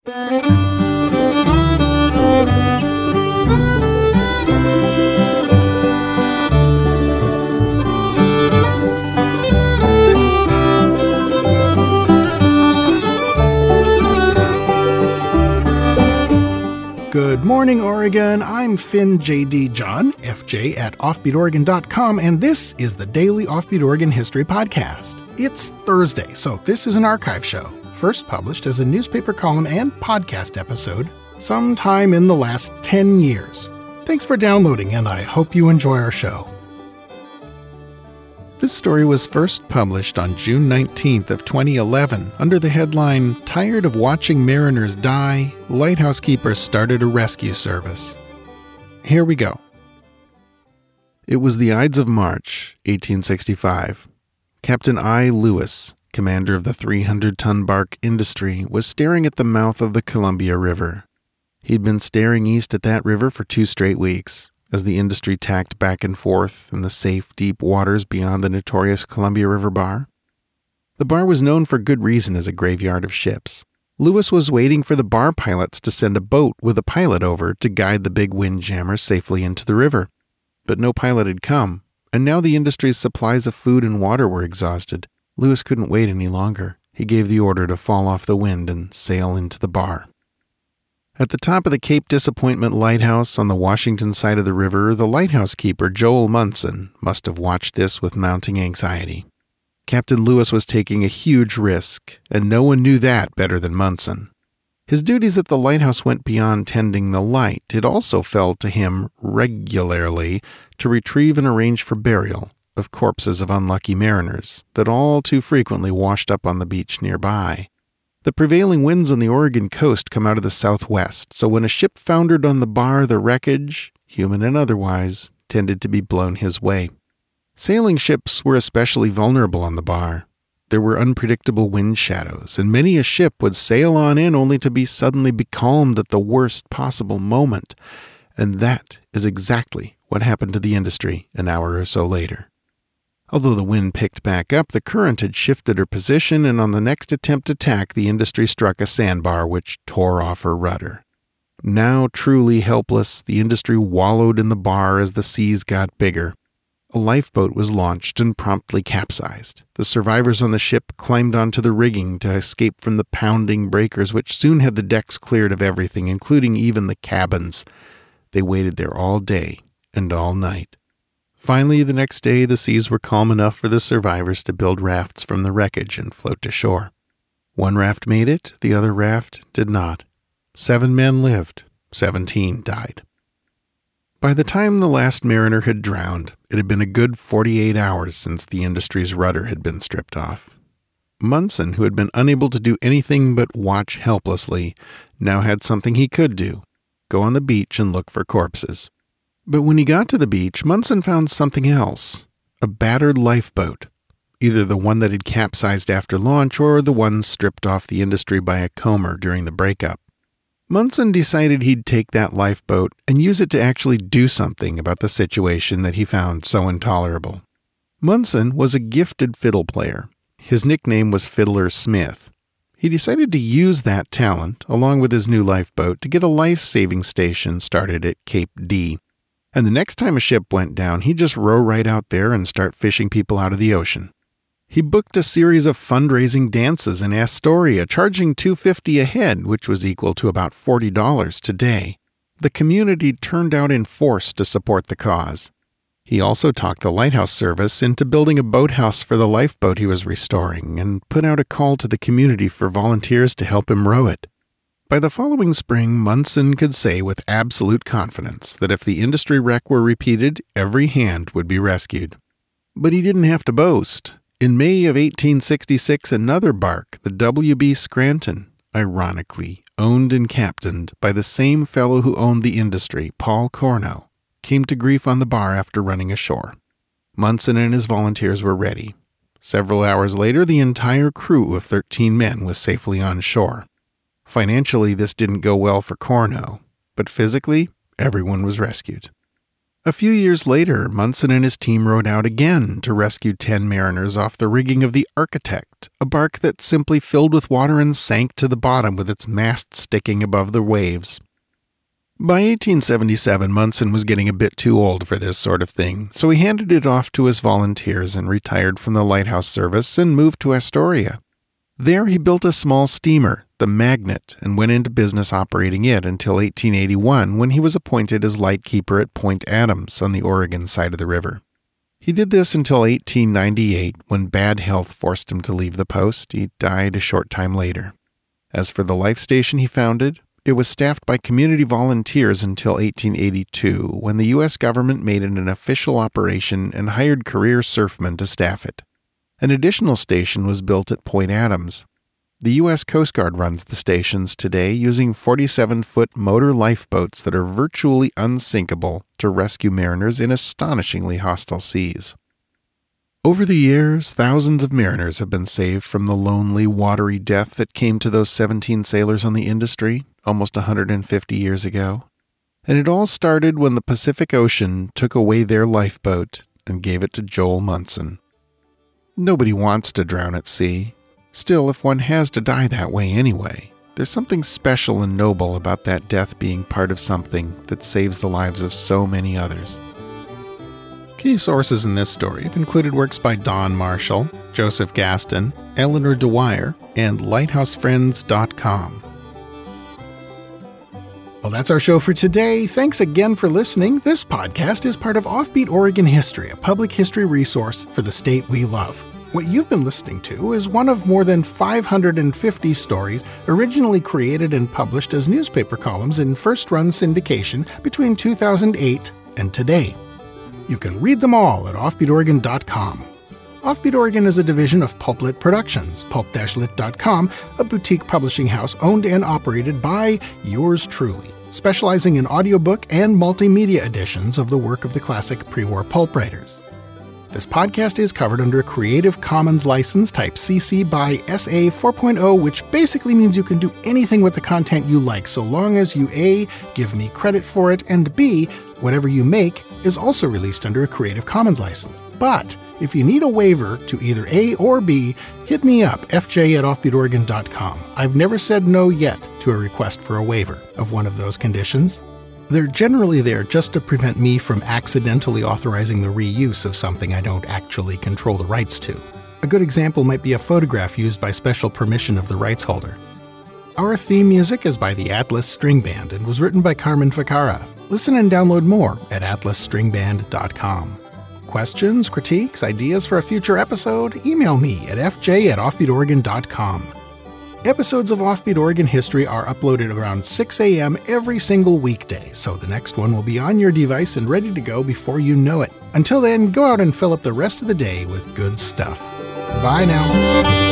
Good morning, Oregon. I'm Finn J.D. John, FJ at offbeatoregon.com, and this is the Daily Offbeat Oregon History Podcast. It's Thursday, so this is an archive show, first published as a newspaper column and podcast episode sometime in the last 10 years. Thanks for downloading, and I hope you enjoy our show. This story was first published on June 19th of 2011 under the headline, "Tired of Watching Mariners Die, Lighthouse Keepers Started a Rescue Service." Here we go. It was the Ides of March, 1865. Captain I. Lewis, commander of the 300-ton bark Industry, was staring at the mouth of the Columbia River. He'd been staring east at that river for 2 straight weeks, as the Industry tacked back and forth in the safe, deep waters beyond the notorious Columbia River Bar. The bar was known for good reason as a graveyard of ships. Lewis was waiting for the bar pilots to send a boat with a pilot over to guide the big windjammer safely into the river. But no pilot had come, and now the Industry's supplies of food and water were exhausted. Lewis couldn't wait any longer. He gave the order to fall off the wind and sail into the bar. At the top of the Cape Disappointment Lighthouse on the Washington side of the river, the lighthouse keeper, Joel Munson, must have watched this with mounting anxiety. Captain Lewis was taking a huge risk, and no one knew that better than Munson. His duties at the lighthouse went beyond tending the light. It also fell to him regularly to retrieve and arrange for burial of corpses of unlucky mariners that all too frequently washed up on the beach nearby. The prevailing winds on the Oregon coast come out of the southwest, so when a ship foundered on the bar, the wreckage, human and otherwise, tended to be blown his way. Sailing ships were especially vulnerable on the bar. There were unpredictable wind shadows, and many a ship would sail on in only to be suddenly becalmed at the worst possible moment. And that is exactly what happened to the Industry an hour or so later. Although the wind picked back up, the current had shifted her position, and on the next attempt to tack, the Industry struck a sandbar which tore off her rudder. Now truly helpless, the Industry wallowed in the bar as the seas got bigger. A lifeboat was launched and promptly capsized. The survivors on the ship climbed onto the rigging to escape from the pounding breakers, which soon had the decks cleared of everything, including even the cabins. They waited there all day and all night. Finally, the next day, the seas were calm enough for the survivors to build rafts from the wreckage and float to shore. One raft made it, the other raft did not. 7 men lived, 17 died. By the time the last mariner had drowned, it had been a good 48 hours since the Industry's rudder had been stripped off. Munson, who had been unable to do anything but watch helplessly, now had something he could do: go on the beach and look for corpses. But when he got to the beach, Munson found something else: a battered lifeboat, either the one that had capsized after launch or the one stripped off the Industry by a comber during the breakup. Munson decided he'd take that lifeboat and use it to actually do something about the situation that he found so intolerable. Munson was a gifted fiddle player. His nickname was Fiddler Smith. He decided to use that talent, along with his new lifeboat, to get a life-saving station started at Cape D. And the next time a ship went down, he'd just row right out there and start fishing people out of the ocean. He booked a series of fundraising dances in Astoria, charging $250 a head, which was equal to about $40 today. The community turned out in force to support the cause. He also talked the lighthouse service into building a boathouse for the lifeboat he was restoring, and put out a call to the community for volunteers to help him row it. By the following spring, Munson could say with absolute confidence that if the Industry wreck were repeated, every hand would be rescued. But he didn't have to boast. In May of 1866, another bark, the W.B. Scranton, ironically owned and captained by the same fellow who owned the Industry, Paul Corno, came to grief on the bar after running ashore. Munson and his volunteers were ready. Several hours later, the entire crew of 13 men was safely on shore. Financially, this didn't go well for Corno, but physically, everyone was rescued. A few years later, Munson and his team rowed out again to rescue 10 mariners off the rigging of the Architect, a bark that simply filled with water and sank to the bottom with its mast sticking above the waves. By 1877, Munson was getting a bit too old for this sort of thing, so he handed it off to his volunteers and retired from the lighthouse service and moved to Astoria. There he built a small steamer, the Magnet, and went into business operating it until 1881 when he was appointed as lightkeeper at Point Adams on the Oregon side of the river. He did this until 1898 when bad health forced him to leave the post. He died a short time later. As for the life station he founded, it was staffed by community volunteers until 1882 when the U.S. government made it an official operation and hired career surfmen to staff it. An additional station was built at Point Adams. The U.S. Coast Guard runs the stations today using 47-foot motor lifeboats that are virtually unsinkable to rescue mariners in astonishingly hostile seas. Over the years, thousands of mariners have been saved from the lonely, watery death that came to those 17 sailors on the Industry almost 150 years ago. And it all started when the Pacific Ocean took away their lifeboat and gave it to Joel Munson. Nobody wants to drown at sea. Still, if one has to die that way anyway, there's something special and noble about that death being part of something that saves the lives of so many others. Key sources in this story have included works by Don Marshall, Joseph Gaston, Eleanor Dwyer, and LighthouseFriends.com. Well, that's our show for today. Thanks again for listening. This podcast is part of Offbeat Oregon History, a public history resource for the state we love. What you've been listening to is one of more than 550 stories originally created and published as newspaper columns in first-run syndication between 2008 and today. You can read them all at offbeatoregon.com. Offbeat Oregon is a division of Pulplit Productions, pulp-lit.com, a boutique publishing house owned and operated by yours truly, specializing in audiobook and multimedia editions of the work of the classic pre-war pulp writers. This podcast is covered under a Creative Commons license type CC by SA 4.0, which basically means you can do anything with the content you like, so long as you A, give me credit for it, and B, whatever you make is also released under a Creative Commons license. But if you need a waiver to either A or B, hit me up, fj@offbeatoregon.com. I've never said no yet to a request for a waiver of one of those conditions. They're generally there just to prevent me from accidentally authorizing the reuse of something I don't actually control the rights to. A good example might be a photograph used by special permission of the rights holder. Our theme music is by the Atlas String Band and was written by Carmen Ficara. Listen and download more at atlasstringband.com. Questions, critiques, ideas for a future episode? Email me at fj@offbeatoregon.com. Episodes of Offbeat Oregon History are uploaded around 6 a.m. every single weekday, so the next one will be on your device and ready to go before you know it. Until then, go out and fill up the rest of the day with good stuff. Bye now.